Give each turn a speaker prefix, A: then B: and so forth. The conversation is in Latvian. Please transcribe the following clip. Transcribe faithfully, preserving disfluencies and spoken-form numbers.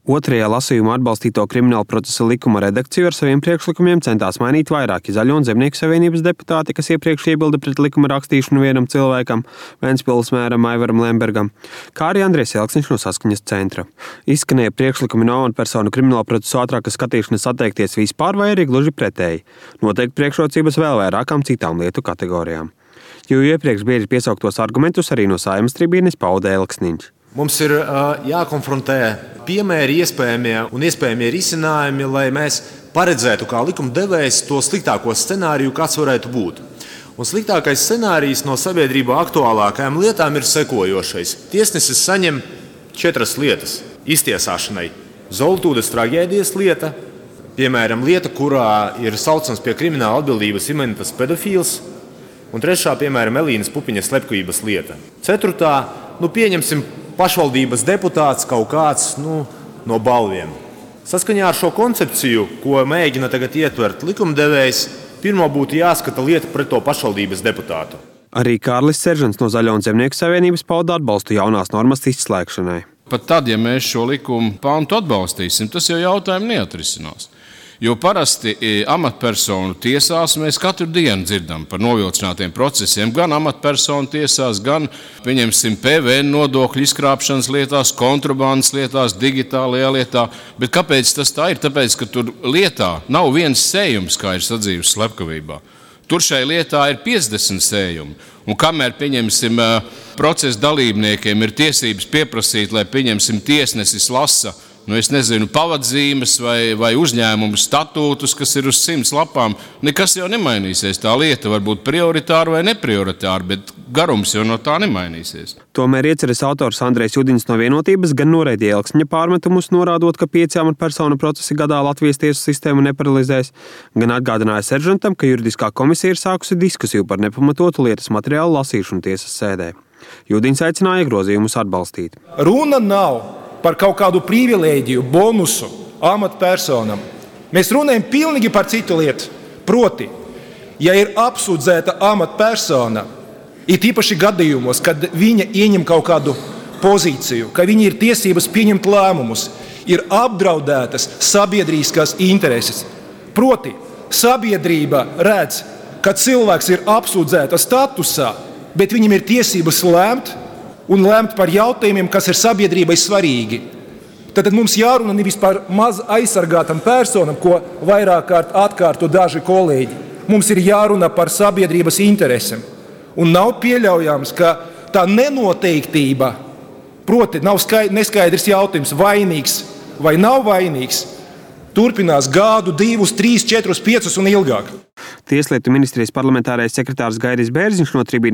A: Otrajā lasījumā atbalstīto krimināla procesa likuma redakciju ar saviem priekšlikumiem centās mainīt vairāki Zaļo un Zemnieku savienības deputāti, kas iepriekš iebilda pret likuma rakstīšanu vienam cilvēkam, Ventspils mēram Aivaram Lembergam, kā arī Andrejs Elksniņš no Saskaņas centra. Izskanēja priekšlikumi no un personu krimināla procesa ātrākas skatīšanas atteikties vispār vai arī gluži pretēji, noteikti priekšrocības vēl vairākām citām lietu kategorijām. Jo iepriekš bieži piesauktos argumentus arī no Saeimas tribīnes pauda Elksniņš.
B: Mums ir uh, jākonfrontē piemēri iespējamie un iespējamie risinājumi, lai mēs paredzētu kā likumdevējs to sliktāko scenāriju, kas varētu būt. Un sliktākais scenārijs no sabiedrībā aktuālākajām lietām ir sekojošais. Tiesnesis saņem četras lietas iztiesāšanai. Zoltūdes traģēdijas lieta, piemēram, lieta, kurā ir saucams pie krimināla atbildības imunitātes pedofīls, un trešā, piemēram, Elīnas Pupiņas slepkavības lieta. Ceturtā, nu pieņemsim, pašvaldības deputāts kaut kāds nu, no balviem. Saskaņā ar šo koncepciju, ko mēģina tagad ietvert likumdevējs, pirmo būtu jāskata lieta pret to pašvaldības deputātu.
A: Arī Kārlis Seržants no Zaļo un Zemnieku savienības pauda atbalstu jaunās normas izslēgšanai.
C: Pat tad, ja mēs šo likumu pantu atbalstīsim, tas jau jautājumu neatrisinās. Jo parasti amatpersonu tiesās mēs katru dienu dzirdam par novilcinātiem procesiem, gan amatpersonu tiesās, gan, pieņemsim, P V N nodokļu izkrāpšanas lietās, kontrabandas lietās, digitālajā lietā. Bet kāpēc tas tā ir? Tāpēc, ka tur lietā nav viens sējums, kā ir sadzīves slepkavībā. Tur šai lietā ir piecdesmit sējumi. Un kamēr, pieņemsim, procesa dalībniekiem ir tiesības pieprasīt, lai, pieņemsim, tiesnesis lasa, nu, es nezinu, pavadzīmes vai, vai uzņēmumu statūtus, kas ir uz simts lapām, nekas jau nemainīsies. Tā lieta var būt prioritāra vai neprioritāra, bet garums jau no tā nemainīsies.
A: Tomēr ieceres autors Andrejs Judiņš no Vienotības gan noraidīja Elksniņa pārmetumus, norādot, ka pieci amatpersonu procesi gadā Latvijas tiesu sistēmu neparalizēs, gan atgādināja Seržantam, ka juridiskā komisija ir sākusi diskusiju par nepamatotu lietas materiālu lasīšanu tiesas sēdē. Judiņš aicināja grozījumus atbalstīt.
D: Runa nav par kaut kādu privilēģiju, bonusu amatpersonam. Mēs runājam pilnīgi par citu lietu. Proti, ja ir apsūdzēta amatpersona, it īpaši gadījumos, kad viņa ieņem kaut kādu pozīciju, ka viņa ir tiesības pieņemt lēmumus, ir apdraudētas sabiedrīskās intereses. Proti, sabiedrība redz, ka cilvēks ir apsūdzēta statusā, bet viņam ir tiesības lēmt, un lēmt par jautājumiem, kas ir sabiedrībai svarīgi. Tad mums jārunā nevis par maz aizsargātam personam, ko vairāk kārt atkārto daži kolēģi. Mums ir jārunā par sabiedrības interesēm. Un nav pieļaujams, ka tā nenoteiktība, proti nav neskaidrs jautājums, vainīgs vai nav vainīgs, turpinās gadu, divus, trīs, četrus, piecus un ilgāk.
A: Tieslietu ministrijas parlamentārais sekretārs Gairis Bērziņš no tribīnes